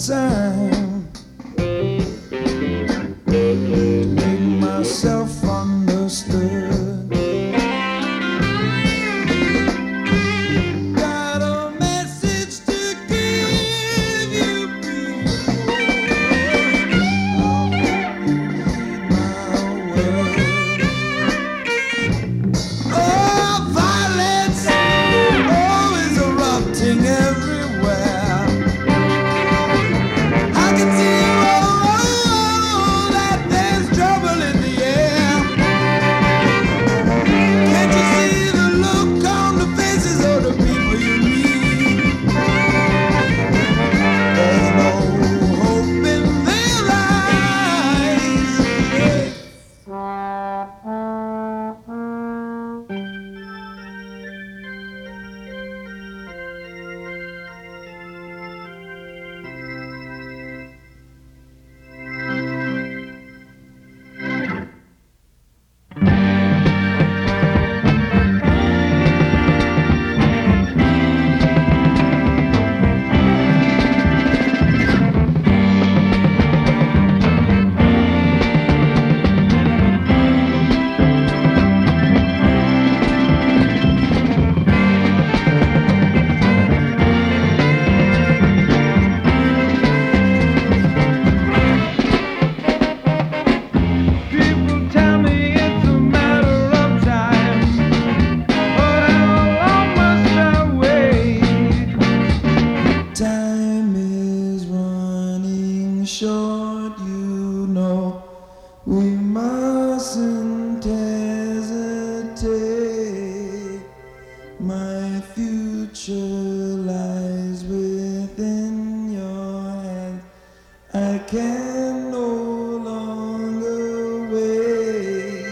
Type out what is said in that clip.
time to make myself understood. Got a message to give you, people. I'll heed my word. Oh, violence always erupting everywhere. I can see that there's trouble in the air. Can't you see the look on the faces of the people you meet? There's no hope in their time is running short, you know. We mustn't hesitate. My future lies within your hands. I can no longer wait.